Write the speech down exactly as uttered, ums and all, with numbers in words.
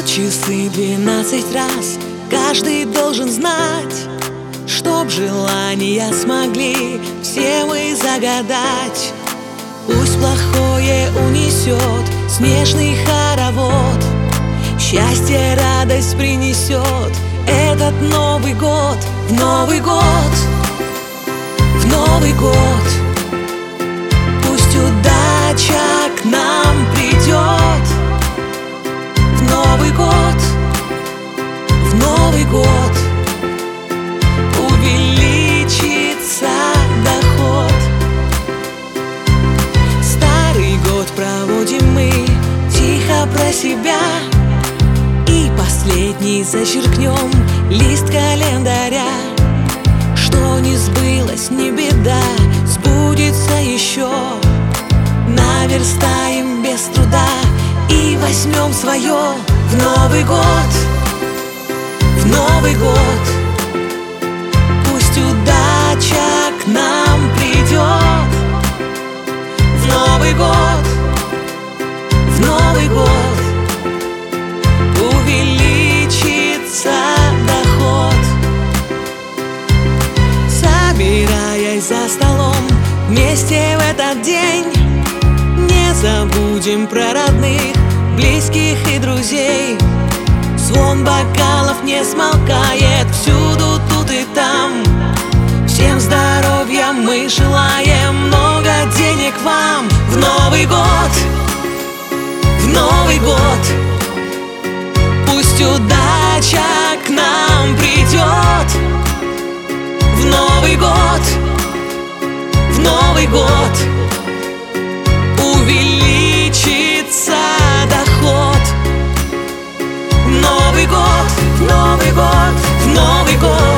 часы двенадцать раз. Каждый должен знать, чтоб желания смогли все мы загадать. Пусть плохое унесет снежный хоровод, счастье, радость принесет этот Новый год. В Новый год, в Новый год, пусть удача к нам придет. В Новый год, в Новый год увеличится доход. Старый год проводим мы тихо про себя, и последний зачеркнем лист календаря. Что не сбылось, не беда, сбудется еще. Наверстаем без труда и возьмем свое. В Новый год, в Новый год, пусть удача к нам придет. В Новый год, в Новый год увеличится доход. Собираясь за столом вместе в этот день, не забудем про родных, близких и друзей. Звон бокалов не смолкает всюду, тут и там. Всем здоровья мы желаем, много денег вам. В Новый год, в Новый год, пусть удача к нам придет. В Новый год, в Новый год увеличится доход. В Новый год, в Новый год, в Новый год